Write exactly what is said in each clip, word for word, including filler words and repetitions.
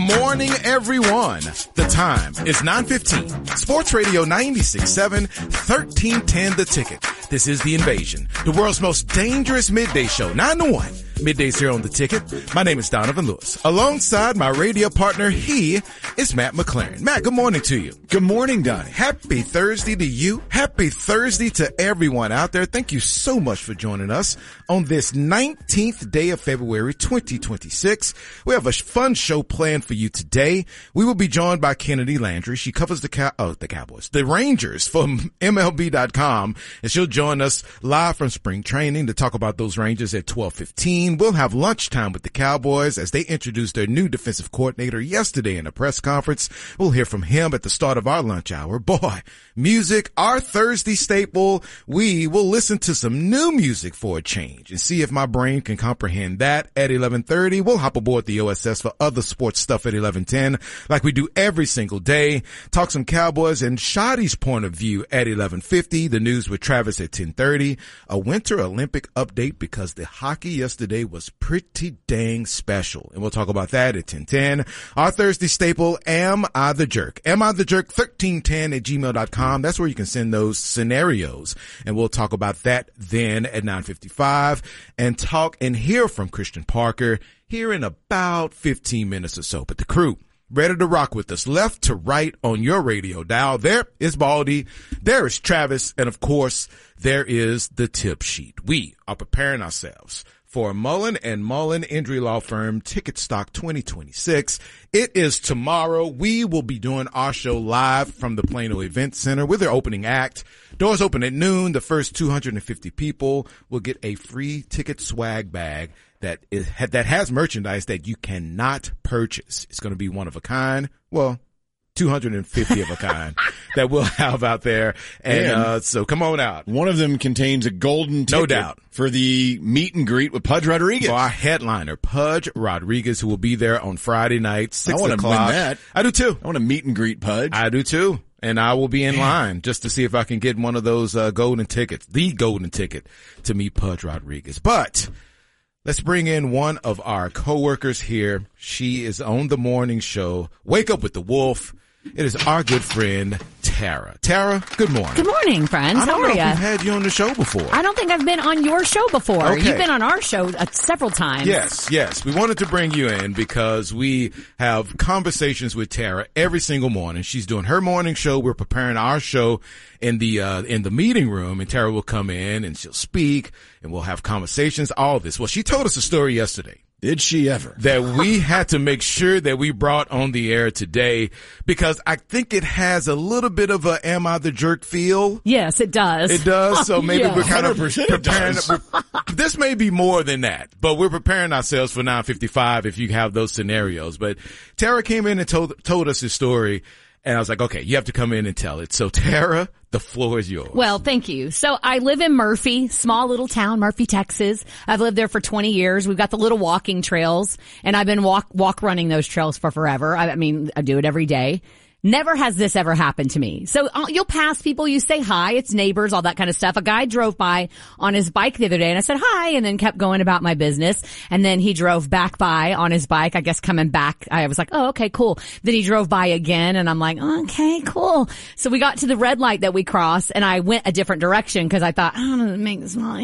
morning, everyone. The time is nine fifteen. Sports Radio ninety-six point seven, thirteen ten The Ticket. This is The Invasion, the world's most dangerous midday show, nine to one. Middays here on The Ticket. My name is Donovan Lewis. Alongside my radio partner, he is Matt McLaren. Matt, good morning to you. Good morning, Donnie. Happy Thursday to you. Happy Thursday to everyone out there. Thank you so much for joining us on this nineteenth day of February, twenty twenty-six. We have a fun show planned for you today. We will be joined by Kennedy Landry. She covers the cow- oh, the Cowboys, the Rangers from M L B dot com, and she'll join us live from spring training to talk about those Rangers at twelve fifteen. We'll have lunchtime with the Cowboys as they introduce their new defensive coordinator yesterday in a press conference. We'll hear from him at the start of our lunch hour. Boy, music, our Thursday staple. We will listen to some new music for a change and see if my brain can comprehend that at eleven thirty. We'll hop aboard the O S S for other sports stuff at eleven ten, like we do every single day. Talk some Cowboys and Shotty's point of view at eleven fifty. The news with Travis at ten thirty. A Winter Olympic update because the hockey yesterday was pretty dang special. And we'll talk about that at ten ten. Our Thursday staple, Am I the Jerk? Am I the Jerk? thirteen ten at gmail dot com. That's where you can send those scenarios. And we'll talk about that then at nine fifty-five and talk and hear from Christian Parker here in about fifteen minutes or so. But the crew ready to rock with us left to right on your radio dial. There is Baldy. There is Travis. And of course, there is the tip sheet. We are preparing ourselves for Mullen and Mullen Injury Law Firm Ticket Stock twenty twenty-six. It is tomorrow. We will be doing our show live from the Plano Event Center with their opening act. Doors open at noon. The first two hundred fifty people will get a free ticket swag bag that is, that has merchandise that you cannot purchase. It's going to be one of a kind. Well, two hundred fifty of a kind that we'll have out there. And, and uh, so come on out. One of them contains a golden ticket. No doubt. For the meet and greet with Pudge Rodriguez. For our headliner, Pudge Rodriguez, who will be there on Friday night, six I o'clock. I want to win that. I do too. I want to meet and greet Pudge. I do too. And I will be in line just to see if I can get one of those uh, golden tickets, the golden ticket to meet Pudge Rodriguez. But let's bring in one of our coworkers here. She is on the morning show, Wake Up with the Wolf. It is our good friend, Tara. Tara, good morning. Good morning, friends. I don't How know are if you? we've had you on the show before. I don't think I've been on your show before. Okay. You've been on our show uh, several times. Yes, yes. We wanted to bring you in because we have conversations with Tara every single morning. She's doing her morning show. We're preparing our show in the uh in the meeting room, and Tara will come in and she'll speak and we'll have conversations, all this. Well, she told us a story yesterday. Did she ever? That we had to make sure that we brought on the air today because I think it has a little bit of a Am I the Jerk feel. Yes, it does. It does. So maybe yeah. we're kind of preparing. It this may be more than that, but we're preparing ourselves for nine fifty-five if you have those scenarios. But Tara came in and told, told us his story. And I was like, okay, you have to come in and tell it. So Tara, the floor is yours. Well, thank you. So I live in Murphy, small little town, Murphy, Texas. I've lived there for twenty years. We've got the little walking trails, and I've been walk, walk running those trails for forever. I, I mean, I do it every day. Never has this ever happened to me. So uh, you'll pass people, you say hi, it's neighbors, all that kind of stuff. A guy drove by on his bike the other day and I said hi and then kept going about my business. And then he drove back by on his bike, I guess coming back. I was like, oh, okay, cool. Then he drove by again and I'm like, okay, cool. So we got to the red light that we crossed and I went a different direction because I thought, I don't know, make this small.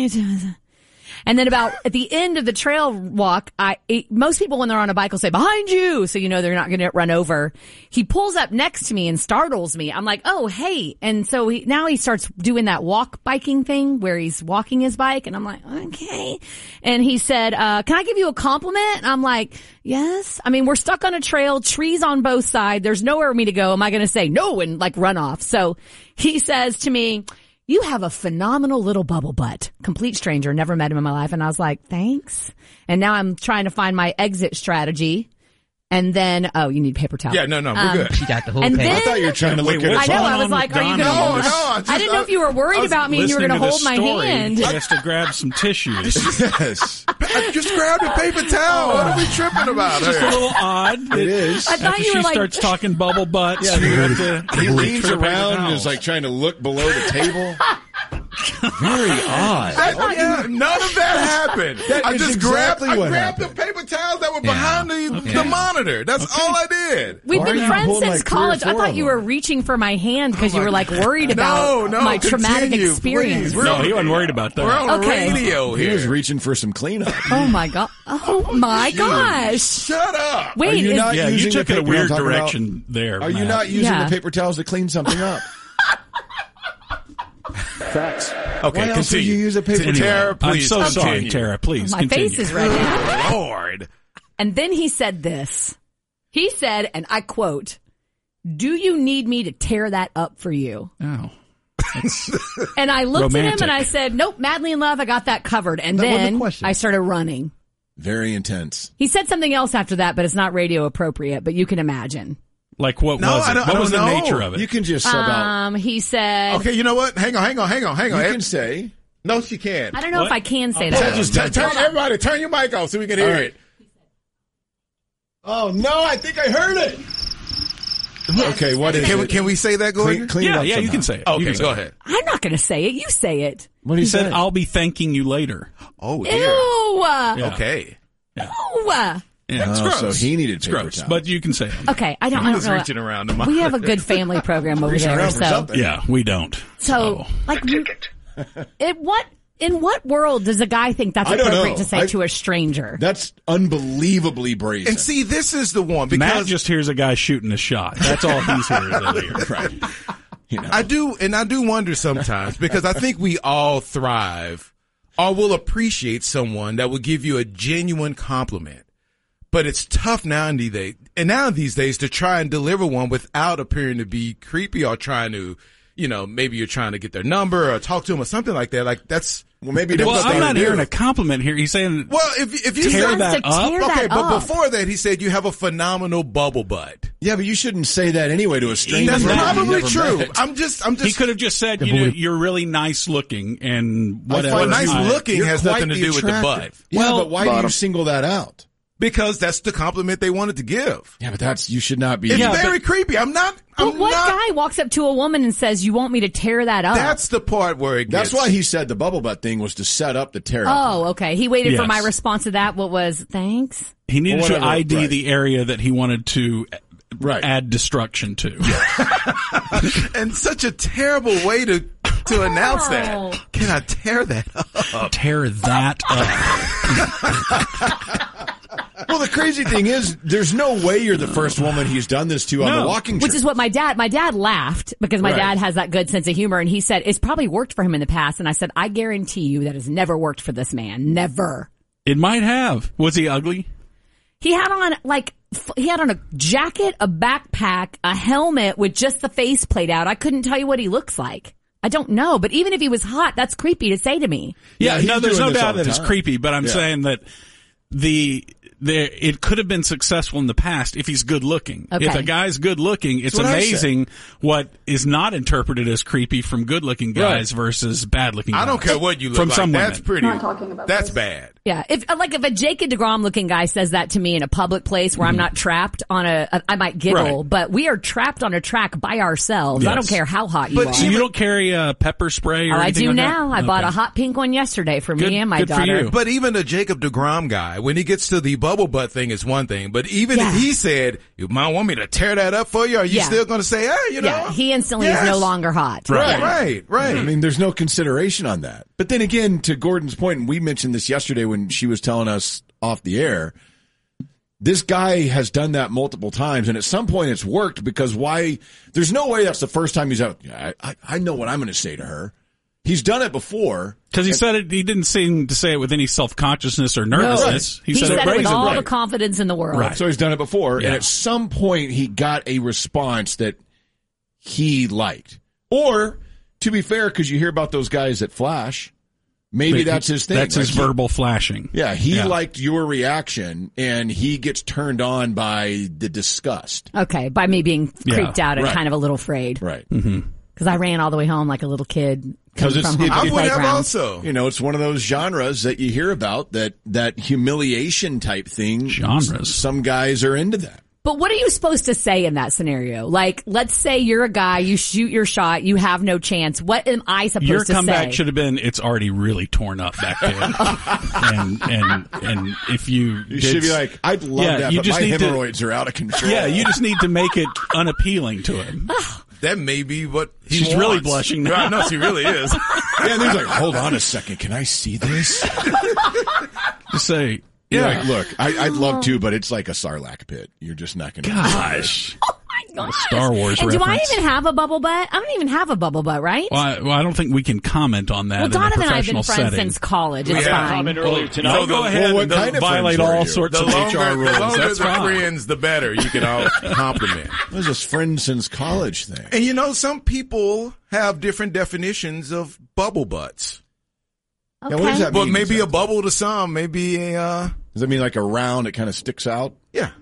And then about at the end of the trail walk, I it, most people when they're on a bike will say behind you, so you know they're not going to get run over. He pulls up next to me and startles me. I'm like, oh hey, and so he, now he starts doing that walk biking thing where he's walking his bike, and I'm like, okay. And he said, uh, "Can I give you a compliment?" And I'm like, yes. I mean, we're stuck on a trail, trees on both sides. There's nowhere for me to go. Am I going to say no and like run off? So he says to me, "You have a phenomenal little bubble butt." Complete stranger, never met him in my life. And I was like, thanks. And now I'm trying to find my exit strategy. And then, oh, you need paper towel. Yeah, no, no, we're um, good. She got the whole and page. then, I thought you were trying to look Wait, at I it. know, I was like, are you going to hold? No, I just- I didn't know if you were worried about me and you were going to hold my hand. He has to grab some tissues. Yes. I just grabbed a paper towel. What are we tripping about? Just a here? little odd. It is. I thought After you were she like, starts talking bubble butts, Yeah, you have to He leans trip over around the and is towel. like trying to look below the table. Very odd. That- thought you yeah, none of that happened. That I is just exactly grabbed, I what grabbed happened. the paper towels that were Yeah. behind the, Okay. the monitor. That's all I did. We've Why been are you friends holding, since like, three or college. I four thought of you them? were reaching for my hand because Oh you my were like worried about No, no, my traumatic continue, experience. please. We're No, on- he wasn't worried about We're that. on Okay. radio He here. was reaching for some cleanup. Oh my god! Oh my gosh! Shut up. Wait, Are you is, not Yeah, using you took the it a paper I'm weird talking about? direction there. Are you Matt. not using Yeah. the paper towels to clean something up? Facts. Okay, Why else would continue. you use a paper Anyway, towel? Tara, I'm please so sorry, continue. Tara. Please my continue. face is red now. Lord. And then he said this. He said, and I quote, "Do you need me to tear that up for you?" Oh. And I looked at him Romantic. and I said, "Nope, madly in love. I got that covered." And That wasn't the then question. I started running. Very intense. He said something else after that, but it's not radio appropriate. But you can imagine. Like what No, was I it? don't- What I was don't the know. nature of it? You can just sub out. Um, he said, Okay, you know what? Hang on, hang on, hang on, hang on. You can say. No, she can't. I don't know What? if I can say Turn- that. just- turn, turn, everybody, turn your mic off so we can hear All right. it. Oh no! I think I heard it. Okay, what is Can we, it? can we say that, Gordon? Clean, clean it yeah, up yeah, you somehow. can say it. You Okay, can say go it. ahead. I'm not going to say it. You say it. What did He he said, say? "I'll be thanking you later." Oh, Ew. dear. Yeah. Okay. Ew. Yeah, it's Oh, gross. so he needed It's paper gross, towels. but you can say it. Okay, I don't, I He don't was know. reaching around the mic. We have a good family program over Reaching there. around for So, something. Yeah, we don't. so like, it, what in what world does a guy think that's I don't appropriate know. to say I- to a stranger? That's unbelievably brazen. And see, this is the one Matt because just hears a guy shooting a shot. That's all he's hearing. right. You know. I do, and I do wonder sometimes because I think we all thrive or will appreciate someone that will give you a genuine compliment. But it's tough now and these days, and now these days to try and deliver one without appearing to be creepy or trying to, you know, maybe you're trying to get their number or talk to them or something like that. Like that's Well, maybe that's don't Well, what I'm they not do. hearing a compliment here. He's saying, Well, if if you Tear said, that to up? tear okay, that but up. before that, he said you have a phenomenal bubble butt. Yeah, but you shouldn't say that anyway to a stranger. That's Even that, you probably never true. met. I'm just, I'm just. he could have just said, you know, you're really nice looking and I whatever. Well, find nice you- I- looking You're has quite nothing to the do with the butt. attractive. Yeah, Well, but why do you single that out? Because that's the compliment they wanted to give. Yeah, but that's you should not be. It's Yeah, very creepy. I'm not. But I'm what not. guy walks up to a woman and says, "You want me to tear that up?" That's the part where it That's gets. why he said the bubble butt thing was to set up the tear. Oh, okay. He waited for Yes. my response to that. What was thanks? He needed Well, to whatever, I D right. the area that he wanted to Right. add destruction to. and such a terrible way to to announce Oh. that. Can I tear that up? Tear that up. Well, the crazy thing is, there's no way you're the first woman he's done this to on No. the walking Which trip. is what my dad, my dad laughed because my Right. dad has that good sense of humor and he said, it's probably worked for him in the past. And I said, I guarantee you that has never worked for this man. Never. It might have. Was he ugly? He had on like, f- he had on a jacket, a backpack, a helmet with just the face played out. I couldn't tell you what he looks like. I don't know, but even if he was hot, that's creepy to say to me. Yeah, he's no, there's doing no this all doubt the that it's time. creepy, but I'm Yeah. saying that the there it could have been successful in the past if he's good looking. Okay. If a guy's good looking, it's what I amazing what is not interpreted as creepy from good looking guys versus bad looking guys. I don't care what you look from like. some That's women. pretty. Not talking about that's this. bad. Yeah, if like if a Jacob deGrom looking guy says that to me in a public place where I'm not trapped on a, a I might giggle, Mm-hmm. Right. but we are trapped on a track by ourselves. I Yes. don't care how hot you But are. So you don't carry a pepper spray or Oh, I anything do like that? now. I bought Okay. a hot pink one yesterday for Good- me and my good for daughter. you. But even the Jacob deGrom guy, when he gets to the bubble butt thing, is one thing. But even Yeah. if he said, "You might want me to tear that up for you," are you Yeah. still going to say, "Hey, you know"? Yeah, he instantly Yes. is no longer hot. Right, Yeah. right, right. I mean, there's no consideration on that. But then again, to Gordon's point, and we mentioned this yesterday when she was telling us off the air, this guy has done that multiple times, and at some point it's worked because why? There's no way that's the first time he's out. I, I, I know what I'm going to say to her. He's done it before. Because he said it, he didn't seem to say it with any self consciousnous or nervousness. He, He, said, it with brazen, all right. the confidence in the world. Right. So he's done it before, Yeah. and at some point he got a response that he liked. Or, to be fair, because you hear about those guys that flash, maybe Wait, that's his thing. That's his Like, he- verbal flashing. Yeah, he Yeah. liked your reaction, and he gets turned on by the disgust. Okay, by me being Yeah, creeped out and right. kind of a little afraid. Right. Because I ran all the way home like a little kid. 'Cause coming it's- from home it- from I the would have playground. also. You know, it's one of those genres that you hear about, that, that humiliation type thing. Genres. S- Some guys are into that. But what are you supposed to say in that scenario? Like, let's say you're a guy, you shoot your shot, you have no chance. What am I supposed Your to say? Your comeback should have been, it's already really torn up back there. and, and, and if you... You did, should be like, I'd love yeah, that, you but just my need hemorrhoids to, are out of control. Yeah, you just need to make it unappealing to him. That may be what he She's wants. really blushing now. I know, she really is. Yeah, and he's like, hold on a second, can I see this? Just say... You're Yeah, like, look, I, I'd love to, but it's like a Sarlacc pit. You're just not going to. Gosh. Oh my gosh. Star Wars and reference. do I even have a bubble butt? I don't even have a bubble butt, right? Well I, well, I don't think we can comment on that Well, in Donovan a and I have been professional friends setting. since college. It's We had a fine. comment earlier tonight. No, go ahead Well, what and kind of violate friends were all you? sorts The of longer, H R rules. the longer That's the fine. friends, the better. You can all compliment. What is this friend since college thing? And you know, some people have different definitions of bubble butts. Okay. Yeah, what does that But mean maybe a exactly? bubble to some, maybe a, uh, Does that mean like a round, it kind of sticks out? yeah.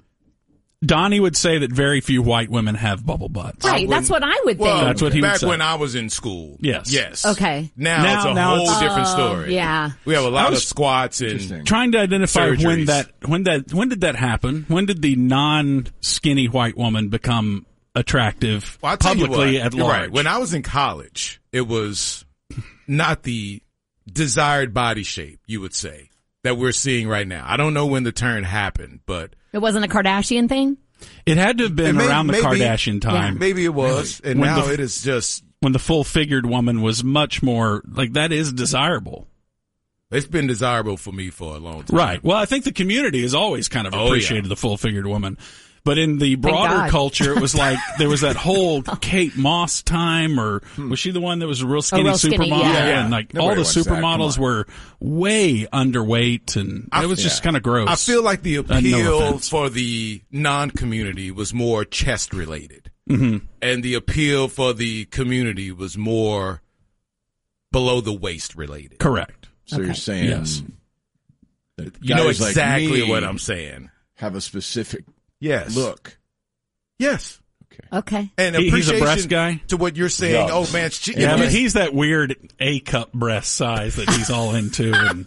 Donnie would say that very few white women have bubble butts. Right, that's what I would think. Well, That's what he would back say. when I was in school. Yes. Yes. Okay. Now, Now- it's a now whole it's- different Oh, story. yeah. We have a lot I was- of squats and Interesting. Trying to identify when Surgeries. that when that when did that happen? When did the non-skinny white woman become attractive Well, I'll tell you publicly what, at you're large? right. When I was in college, it was not the desired body shape, you would say, that we're seeing right now. I don't know when the turn happened, but It wasn't a Kardashian thing? It had to have been It may- around the maybe- Kardashian time. maybe it was. And When now the- it is just, when the full-figured woman was much more like that is desirable. it's been desirable for me for a long time. Right. Well, I think the community has always kind of Oh, appreciated yeah. the full-figured woman. But in the broader God. culture, it was like there was that whole Kate Moss time, or was she the one that was a real skinny real skinny, supermodel? yeah. Yeah. And like Nobody all the wants that. Come supermodels on. were way underweight, and it was just yeah. kind of gross. I feel like the no appeal offense. for the non-community was more chest related. Mm-hmm. And the appeal for the community was more below the waist related. correct. So you're saying Yes. that You know guys like exactly me what I'm saying. have a specific Yes. look. Yes. Okay. And He- he's a appreciation breast guy? to what you're saying. Yeah. Oh man, she, Yeah, you but he's that weird A cup breast size that he's all into, and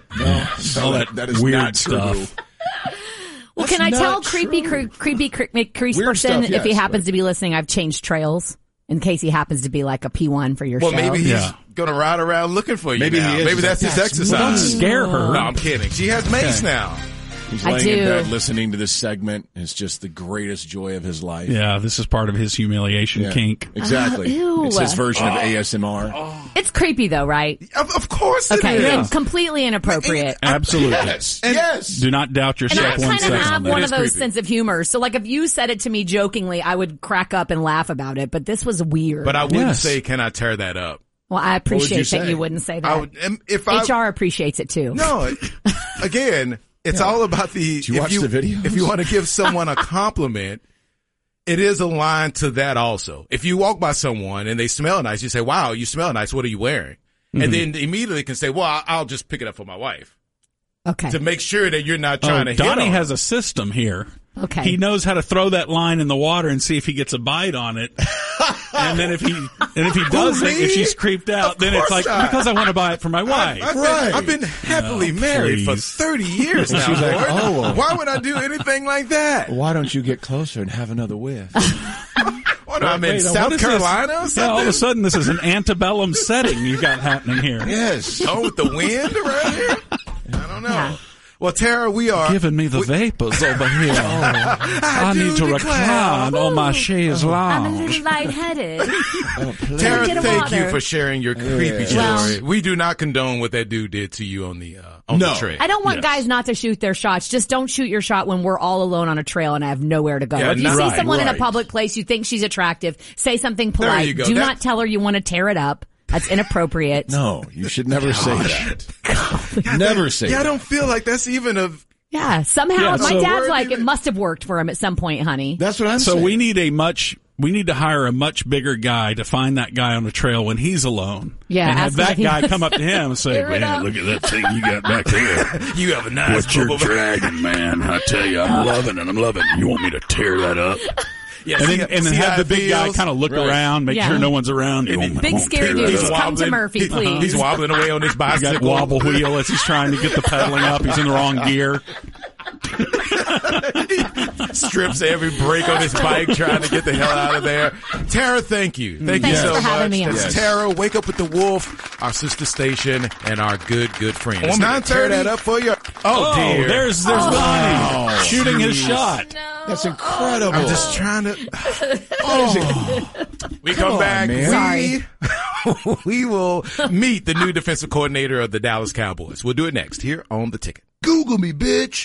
all that, that is weird not stuff. true. Well, That's can I tell not creepy, true. cre- creepy, cre- crease Weird person stuff, if he yes, happens but- to be listening? I've changed trails in case he happens to be like a P one for your well, show. maybe he's Yeah. gonna ride around looking for you. Maybe now. he is. Maybe He's that's like, his "That's exercise. Don't scare her. No, I'm kidding. She has mace now. He's I laying in do. bed listening to this segment. It's just the greatest joy of his life. Yeah, this is part of his humiliation Yeah. kink. Exactly. Oh, ew. It's his version of A S M R. It's creepy though, right? Of, of course it Okay, is. then completely inappropriate. Absolutely. Yes. yes. Do not doubt And yourself I one kind of second have on that. one It of is those creepy. sense of humor. So like if you said it to me jokingly, I would crack up and laugh about it. But this was weird. But I wouldn't Yes. say, can I tear that up? well, I would you appreciate that say? you wouldn't say that. I would, um, if I, H R appreciates it too. no, again, it's all about the, you if watch you, the videos? if you want to give someone a compliment, it is aligned to that also. If you walk by someone and they smell nice, you say, wow, you smell nice. What are you wearing? Mm-hmm. And then immediately can say, well, I- I'll just pick it up for my wife Okay. to make sure that you're not Oh, trying to hit Donnie on has her. a system here. Okay. He knows how to throw that line in the water and see if he gets a bite on it. And then if he and if he doesn't, me? if she's creeped out, Of then it's like course not. because I want to buy it for my wife. I've been, Right. I've been happily Oh, married for please. thirty years now. She's like, Lord. oh, well. Why would I do anything like that? Why don't you get closer and have another whiff? What, I'm in Wait, what South is Carolina or this? Yeah, all of something? a sudden this is an antebellum setting you got happening here. yes. Oh, with the wind around here? I don't know. Well, Tara, we are Giving me the vapors over here. I, do need to declare. recline on my chaise I'm a lounge. little lightheaded. Tara, Get a thank water. you for sharing your creepy story. Well- we do not condone what that dude did to you on the uh, on No. the trail. I don't want Yes. guys not to shoot their shots. Just don't shoot your shot when we're all alone on a trail and I have nowhere to go. Yeah, if you not- see right, someone in a right. public place, you think she's attractive, say something There polite. you go. Do That- not tell her you want to tear it up. That's inappropriate. No, you should never say that. Never say Yeah, I that. don't feel like that's even a. Yeah, somehow Yeah, my so- dad's like, Word- it must have worked for him at some point, honey. That's what I'm So saying. we need a much we need to hire a much bigger guy to find that guy on the trail when he's alone. Yeah, and have ask him that if he guy wants come up to him and say, Tear it "Man, up." look at that thing you got back there. You have a nice. What you're bubble- dragging, man. I tell you, I'm loving it. I'm loving it. You want me to tear that up?" Yeah, And see- then, and then see how have the it big guy feels? kind of look Right. around, make Yeah. sure no one's around. You And want- Big want to scary tear dude, that just up. come to Murphy, he- please. He's wobbling away on his He's got bicycle. wobble wheel as he's trying to get the pedaling up. He's in the wrong gear. strips every brake on his bike trying to get the hell out of there. Tara, thank you. Thank Thanks you so for having much. me on. That's Yes. Tara, Wake Up with the Wolf, our sister station, and our good, good friend. It's Want me to nine thirty. Tear that up for you. Oh, Oh, dear. there's there's Lonnie Oh, shooting his jeez. shot. That's incredible. I'm just trying to. Oh. We come on, back. man. We, we will meet the new defensive coordinator of the Dallas Cowboys. We'll do it next here on The Ticket. Google me, bitch.